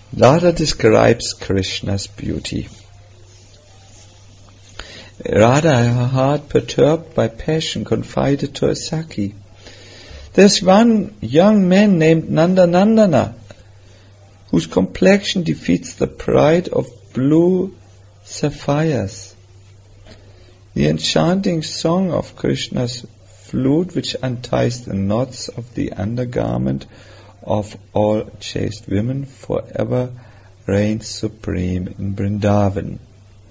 Radha describes Krishna's beauty. Radha, her heart perturbed by passion, confided to a Sakhi, "There's one young man named Nandanandana, whose complexion defeats the pride of blue sapphires. The enchanting song of Krishna's flute, which unties the knots of the undergarment of all chaste women, forever reigns supreme in Vrindavan."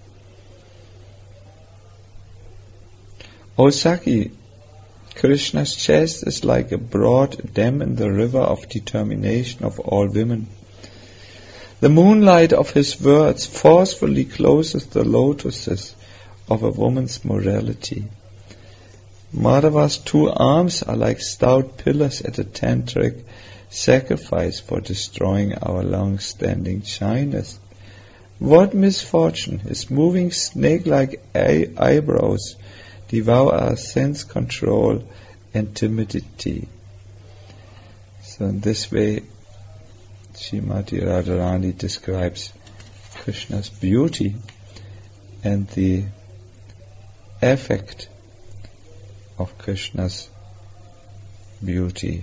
O Sakhi, Krishna's chest is like a broad dam in the river of determination of all women. The moonlight of his words forcefully closes the lotuses of a woman's morality. Madhava's two arms are like stout pillars at a tantric sacrifice for destroying our long-standing shyness. What misfortune! His moving snake-like eyebrows devour our sense control and timidity. So in this way, Srimati Radharani describes Krishna's beauty and the effect of Krishna's beauty.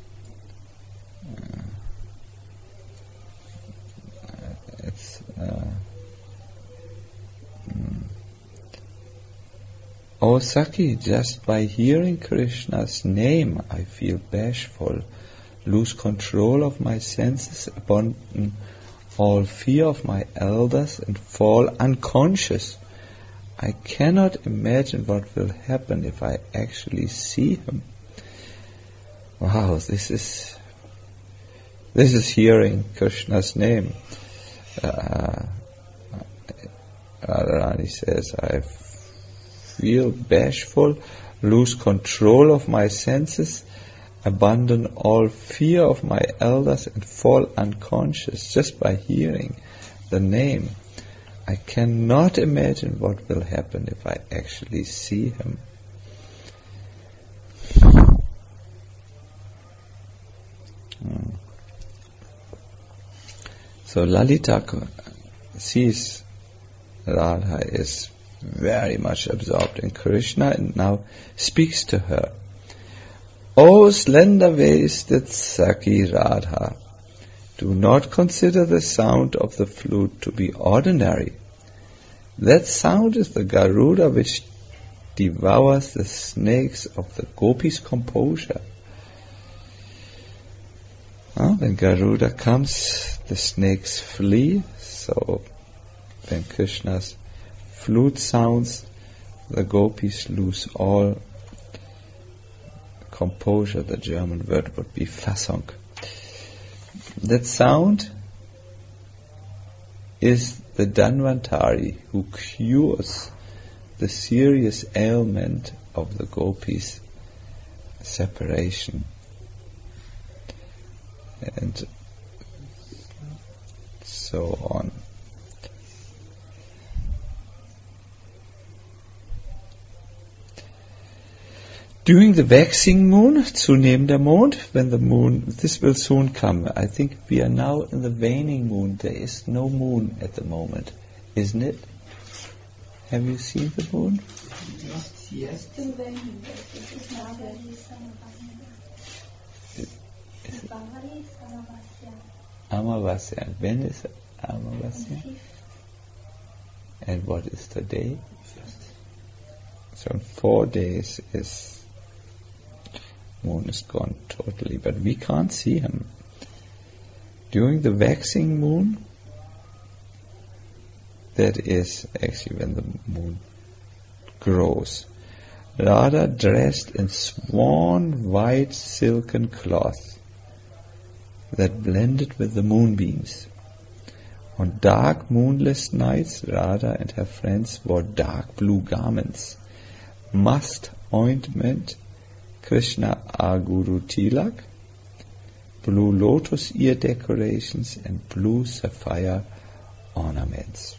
O Sakhi, just by hearing Krishna's name I feel bashful, lose control of my senses, abandon all fear of my elders and fall unconscious. I cannot imagine what will happen if I actually see him. Wow, this is hearing Krishna's name. Radharani says, I feel bashful, lose control of my senses, abandon all fear of my elders and fall unconscious just by hearing the name. I cannot imagine what will happen if I actually see him. So Lalita sees Radha is very much absorbed in Krishna and now speaks to her. O slender-waisted Sakhi Radha, do not consider the sound of the flute to be ordinary. That sound is the Garuda which devours the snakes of the gopis' composure. When Garuda comes, the snakes flee. So when Krishna's flute sounds, the gopis lose all composure. The German word would be Fassung. That sound is the Dhanvantari who cures the serious ailment of the gopis' separation. And so on. During the waxing moon, zunehmender Mond, when the moon, this will soon come. I think we are now in the waning moon. There is no moon at the moment, isn't it? Have you seen the moon? Yes. Amavasya. When is Amavasya? And what is the day? So in 4 days moon is gone totally, but we can't see him. During the waxing moon, that is actually when the moon grows, Radha dressed in swan white silken cloth that blended with the moonbeams. On dark moonless nights, Radha and her friends wore dark blue garments, musk ointment, Krishna Aguru Tilak, blue lotus ear decorations and blue sapphire ornaments.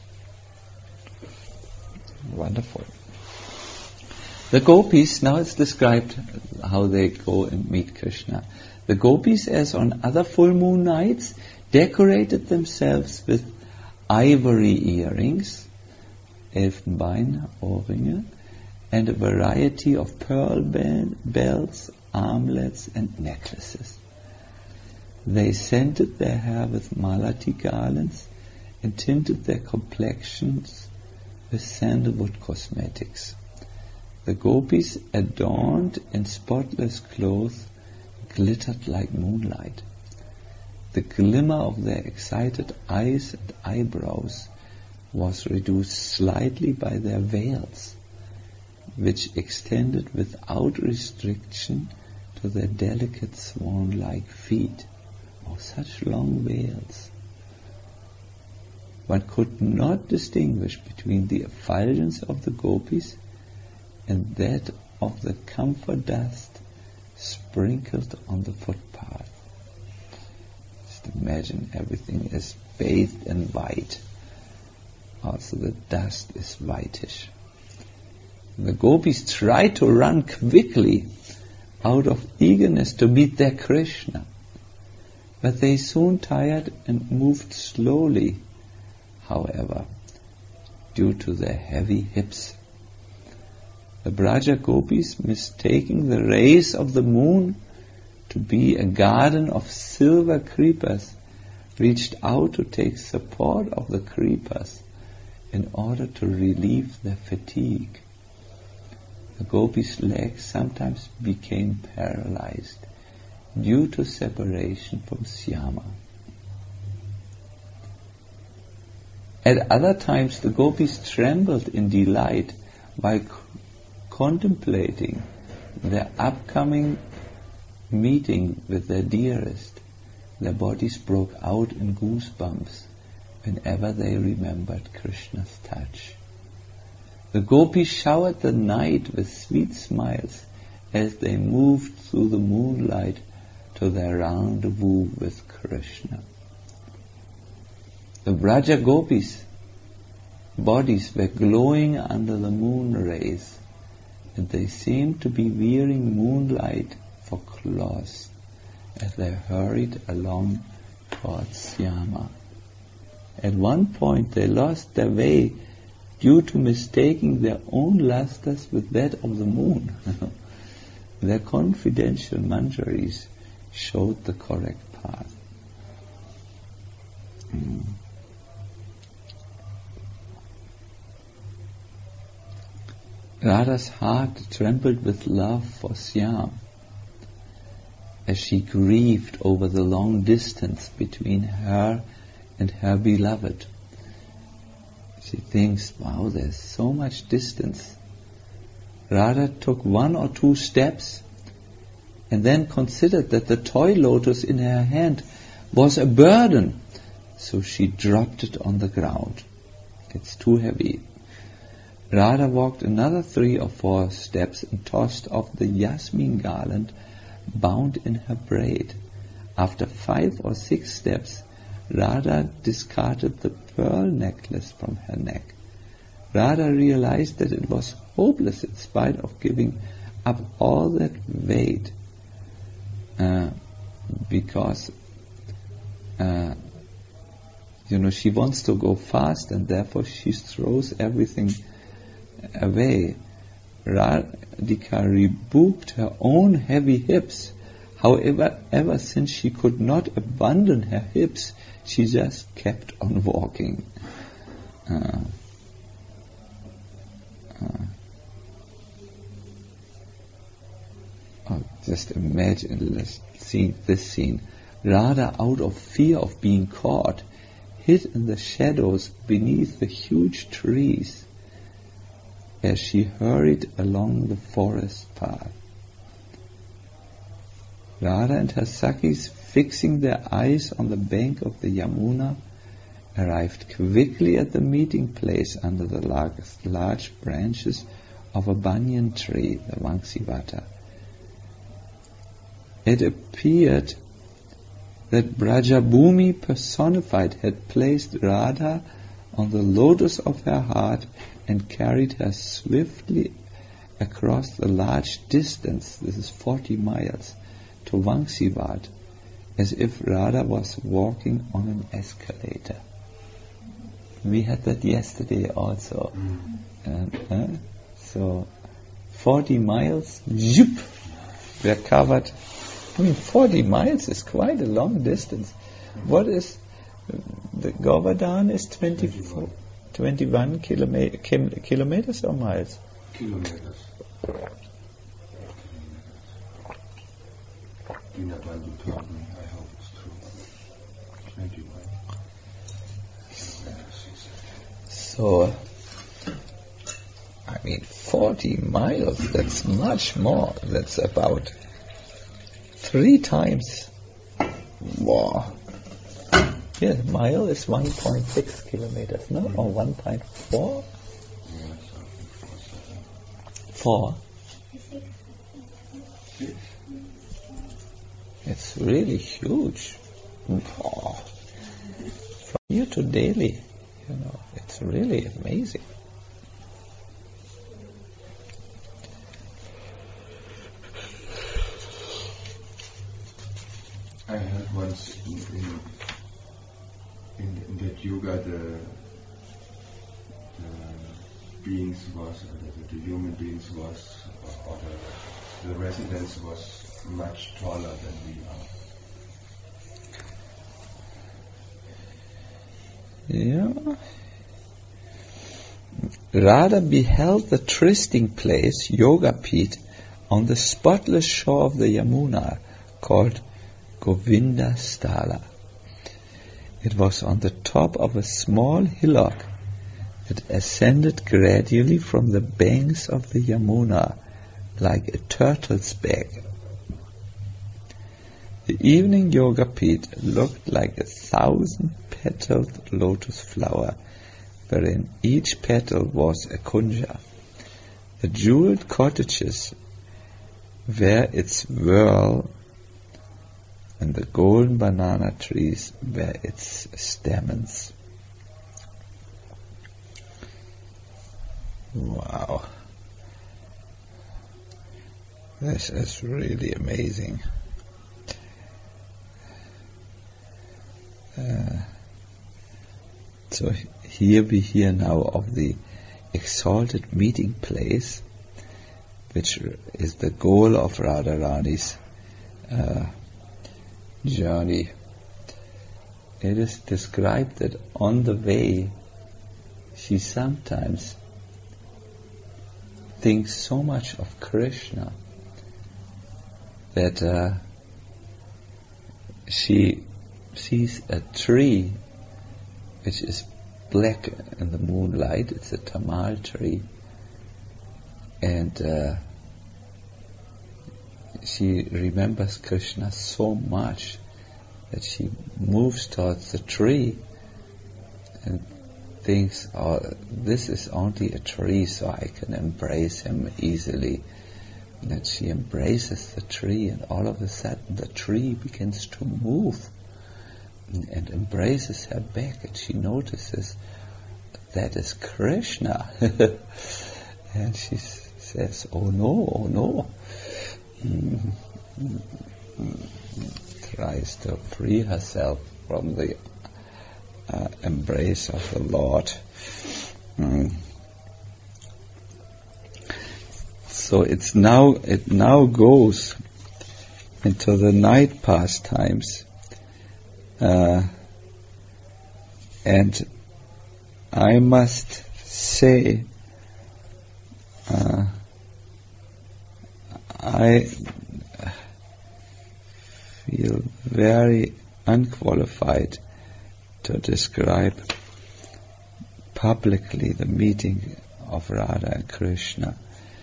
Wonderful. The gopis, now it's described how they go and meet Krishna. The gopis, as on other full moon nights, decorated themselves with ivory earrings, Elfenbein-Ohrringe, and a variety of pearl bells, armlets, and necklaces. They scented their hair with malati garlands and tinted their complexions with sandalwood cosmetics. The gopis, adorned in spotless clothes, glittered like moonlight. The glimmer of their excited eyes and eyebrows was reduced slightly by their veils, which extended without restriction to their delicate swan-like feet. Oh, such long veils! One could not distinguish between the effulgence of the gopis and that of the camphor dust sprinkled on the footpath. Just imagine everything is bathed in white. Also the dust is whitish. The gopis tried to run quickly out of eagerness to meet their Krishna, but they soon tired and moved slowly, however, due to their heavy hips. The Braja gopis, mistaking the rays of the moon to be a garden of silver creepers, reached out to take support of the creepers in order to relieve their fatigue. The gopis' legs sometimes became paralyzed due to separation from Syama. At other times the gopis trembled in delight while contemplating their upcoming meeting with their dearest. Their bodies broke out in goosebumps whenever they remembered Krishna's touch. The gopis showered the night with sweet smiles as they moved through the moonlight to their rendezvous with Krishna. The Braja gopis' bodies were glowing under the moon rays, and they seemed to be wearing moonlight for cloths as they hurried along towards Syama. At one point they lost their way due to mistaking their own lusters with that of the moon. Their confidential manjaris showed the correct path. Radha's heart trembled with love for Syam as she grieved over the long distance between her and her beloved. She thinks, wow, there's so much distance. Radha took 1 or 2 steps and then considered that the toy lotus in her hand was a burden, so she dropped it on the ground. It's too heavy. Radha walked another 3 or 4 steps and tossed off the jasmine garland bound in her braid. After 5 or 6 steps, Radha discarded the pearl necklace from her neck. Radha realized that it was hopeless in spite of giving up all that weight, because she wants to go fast, and therefore she throws everything away. Radhika rebuked her own heavy hips. However, ever since she could not abandon her hips, she just kept on walking. Just imagine this scene. Radha, out of fear of being caught, hid in the shadows beneath the huge trees as she hurried along the forest path. Radha and her Sakhis, fixing their eyes on the bank of the Yamuna, arrived quickly at the meeting place under the large branches of a banyan tree, the Vangsivata. It appeared that Brajabhumi personified had placed Radha on the lotus of her heart and carried her swiftly across the large distance, this is 40 miles, to Vangsivat, as if Radha was walking on an escalator. We had that yesterday also. So 40 miles, zoop, we are covered. 40 miles is quite a long distance. What is the Govardhan is 21 kilometers or miles? Kilometers. Do not want to tell me, I hope it's true. 21. So, 40 miles, that's much more. That's about 3 times more. Yeah, mile is 1.6 kilometers, no? Or 1.4? 4? It's really huge. From here to Delhi, it's really amazing. I heard once in that yoga the beings was, the human beings was, or the residents was much taller than we are. Yeah. Radha beheld the trysting place, Yogapith, on the spotless shore of the Yamuna, called Govinda Sthala. It was on the top of a small hillock that ascended gradually from the banks of the Yamuna like a turtle's back. The evening Yogapith looked like 1,000-petaled lotus flower, wherein each petal was a kunja. The jeweled cottages were its whirl, and the golden banana trees were its stamens. Wow. This is really amazing. So here we hear now of the exalted meeting place, which is the goal of Radharani's journey. It is described that on the way she sometimes thinks so much of Krishna that she sees a tree which is black in the moonlight. It's a tamal tree, and she remembers Krishna so much that she moves towards the tree and thinks, this is only a tree, so I can embrace him easily. And then she embraces the tree, and all of a sudden the tree begins to move and embraces her back, and she notices that is Krishna. And she says, oh no. Tries to free herself from the embrace of the Lord. So it now goes into the night pastimes, and I must say, I feel very unqualified to describe publicly the meeting of Radha and Krishna.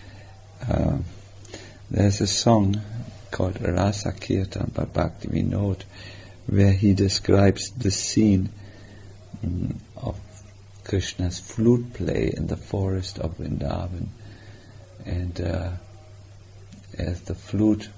There's a song called Rasa Kirtan by Bhakti Vinod, where he describes the scene of Krishna's flute play in the forest of Vrindavan. And as the flute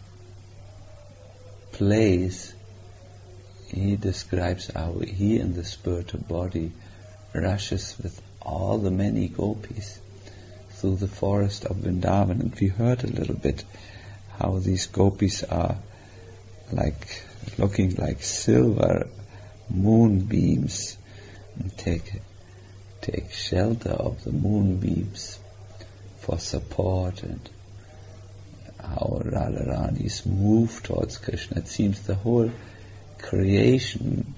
plays, he describes how he in the spiritual body rushes with all the many gopis through the forest of Vrindavan. And we heard a little bit how these gopis are looking like silver moonbeams, and take shelter of the moonbeams for support, and how Radharani is moved towards Krishna. It seems the whole creation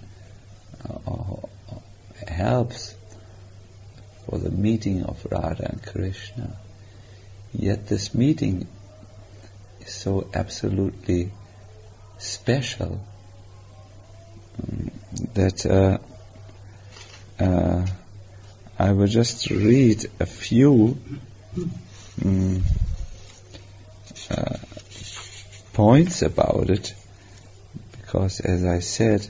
helps for the meeting of Radha and Krishna. Yet this meeting is so absolutely special that I will just read a few points about it, because as I said,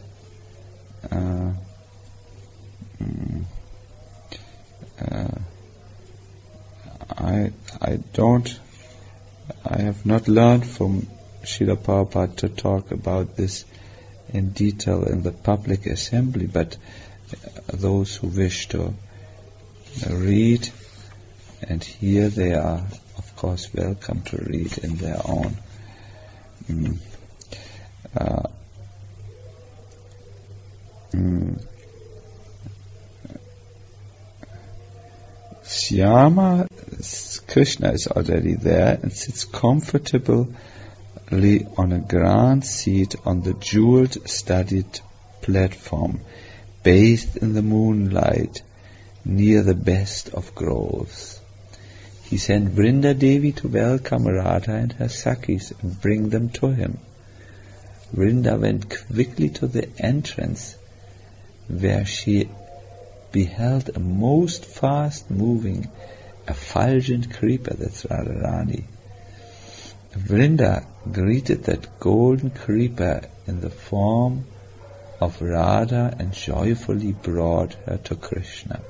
I have not learned from Srila Prabhupada to talk about this in detail in the public assembly, but those who wish to read and hear, they are of course welcome to read in their own. Syama, Krishna is already there and sits comfortably on a grand seat on the jeweled studded platform, bathed in the moonlight, near the best of groves. He sent Vrinda Devi to welcome Radha and her Sakhis and bring them to him. Vrinda went quickly to the entrance, where she beheld a most fast-moving, effulgent creeper, that's Radharani. Vrinda greeted that golden creeper in the form of Radha and joyfully brought her to Krishna.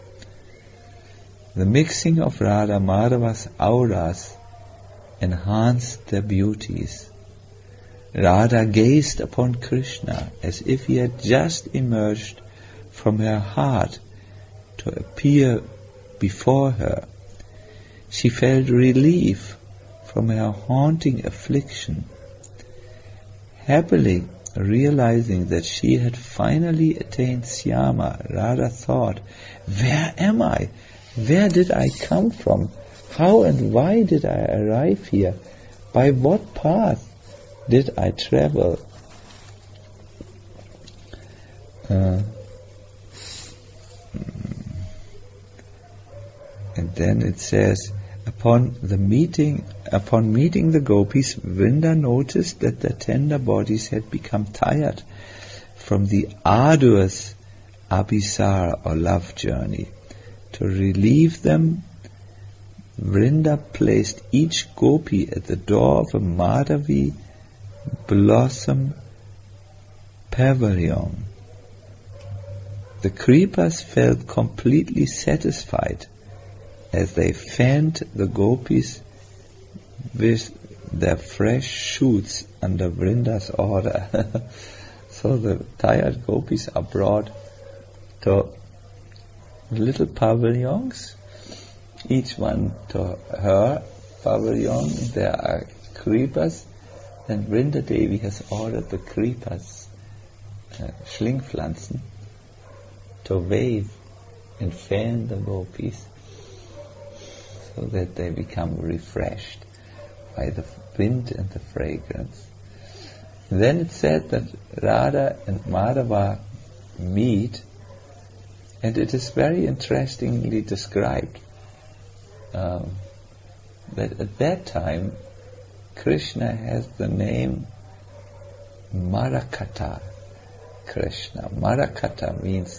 The mixing of Radha Madhava's auras enhanced their beauties. Radha gazed upon Krishna as if he had just emerged from her heart to appear before her. She felt relief from her haunting affliction. Happily realizing that she had finally attained Syama, Radha thought, "Where am I? Where did I come from? How and why did I arrive here? By what path did I travel?" And then it says, upon meeting the gopis, Vrinda noticed that their tender bodies had become tired from the arduous abhisar or love journey. To relieve them, Vrinda placed each gopi at the door of a Madhavi blossom pavilion. The creepers felt completely satisfied as they fanned the gopis with their fresh shoots under Vrinda's order. So the tired gopis are brought to little pavilions, each one to her pavilion. There are creepers, and Vrinda Devi has ordered the creepers, Schlingpflanzen, to wave and fan the gopis, so that they become refreshed by the wind and the fragrance. And then it said that Radha and Madhava meet, and it is very interestingly described that at that time Krishna has the name Marakata Krishna. Marakata means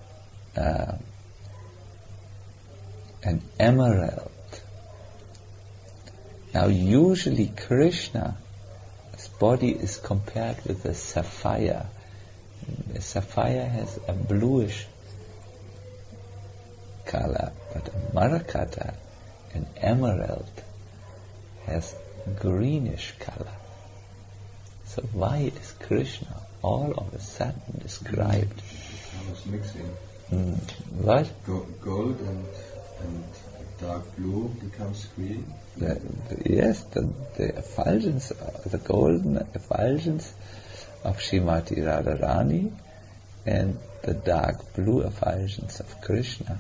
an emerald. Now usually Krishna's body is compared with a sapphire. A sapphire has a bluish color, but a Marakata, an emerald, has greenish color. So why is Krishna all of a sudden described? I was mixing. What? Gold and dark blue becomes green? Yes, the effulgence, the golden effulgence of Srimati Radharani and the dark blue effulgence of Krishna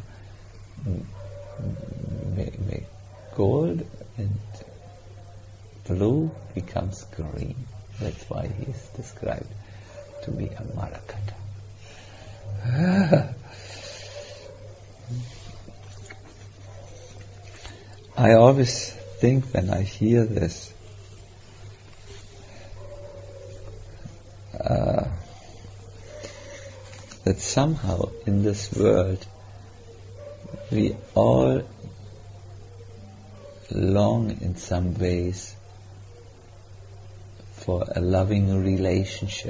make gold and blue becomes green. That's why he is described to be a Marakata. I always think when I hear this, that somehow in this world we all long in some ways for a loving relationship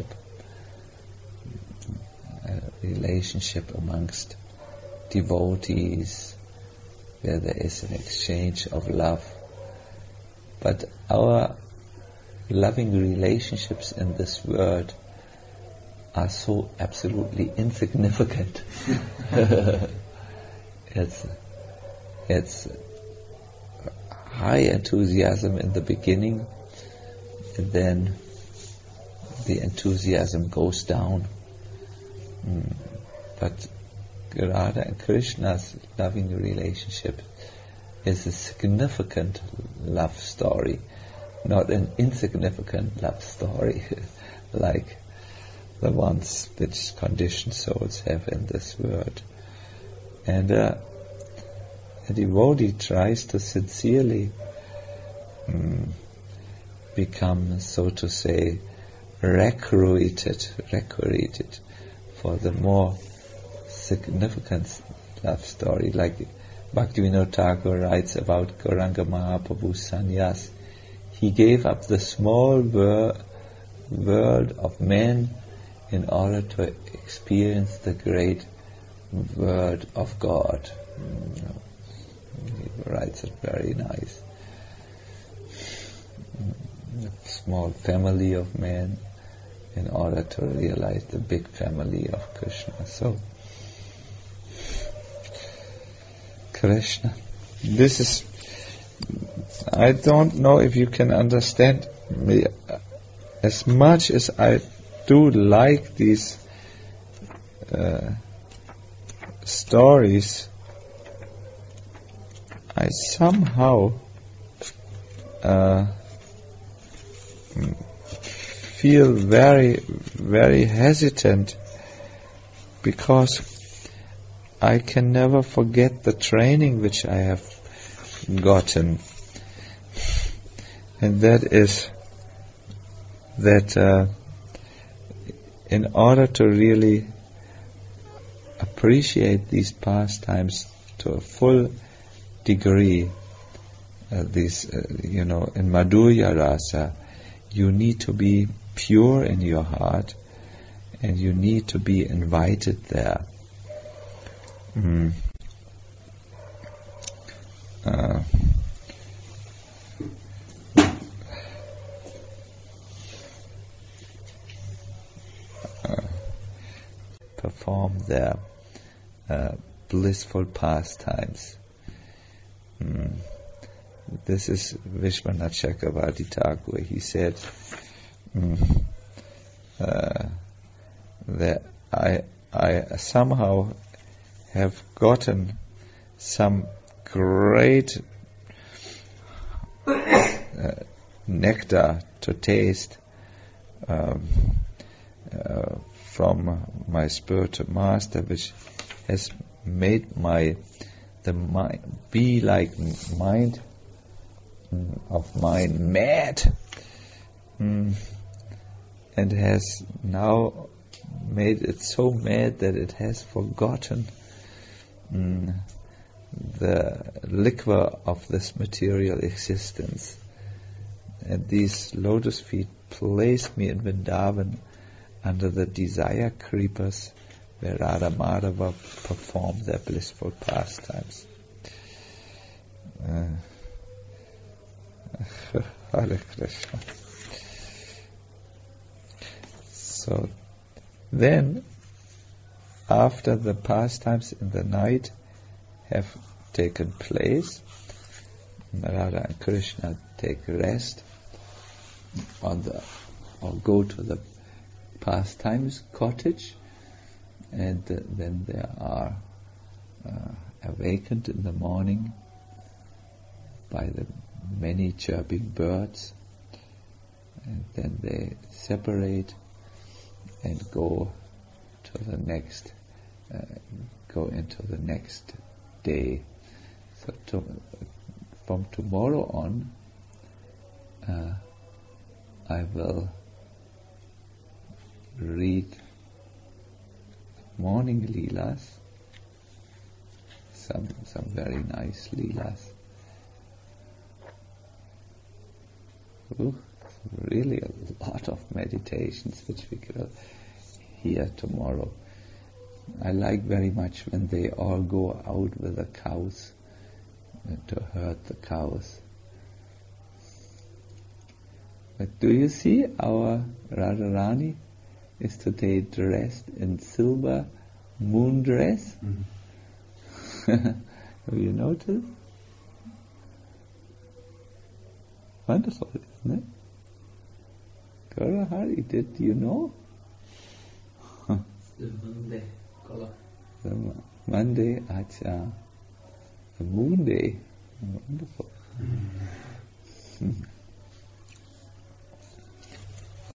amongst devotees, where there is an exchange of love. But our loving relationships in this world are so absolutely insignificant. It's high enthusiasm in the beginning, and then the enthusiasm goes down. But Radha and Krishna's loving relationship is a significant love story, not an insignificant love story like the ones which conditioned souls have in this world. And a devotee tries to sincerely become, so to say, recruited for the more significant love story, like Bhaktivinoda Thakur writes about Gauranga Mahaprabhu's sannyas. He gave up the small world of men in order to experience the great world of God. He writes it very nice. A small family of men in order to realize the big family of Krishna. So, Krishna. This is, I don't know if you can understand me. As much as I do like these stories, I somehow feel very, very hesitant, because I can never forget the training which I have gotten, and that is that in order to really appreciate these pastimes to a full degree, in Madhurya Rasa, you need to be pure in your heart, and you need to be invited there. Perform their blissful pastimes. This is Vishwanath Chakravarti Thakur. He said that I somehow have gotten some great nectar to taste from my spiritual master, which has made the mind be like mind of mine mad, and has now made it so mad that it has forgotten the liquor of this material existence. And these lotus feet placed me in Vrindavan under the desire creepers, where Radha Madhava performed their blissful pastimes. Hare Krishna. So then, after the pastimes in the night have taken place. Radha and Krishna take rest or go to the pastimes cottage, and then they are awakened in the morning by the many chirping birds, and then they separate and go into the next day. So from tomorrow on, I will read morning leelas, some very nice leelas. Really a lot of meditations which we will hear tomorrow. I like very much when they all go out with the cows to herd the cows. But do you see our Radharani is today dressed in silver moon dress? Have you noticed? Wonderful, isn't it? Gaurahari, did you know? The Monday color. The Monday, acha. The moon day. Wonderful.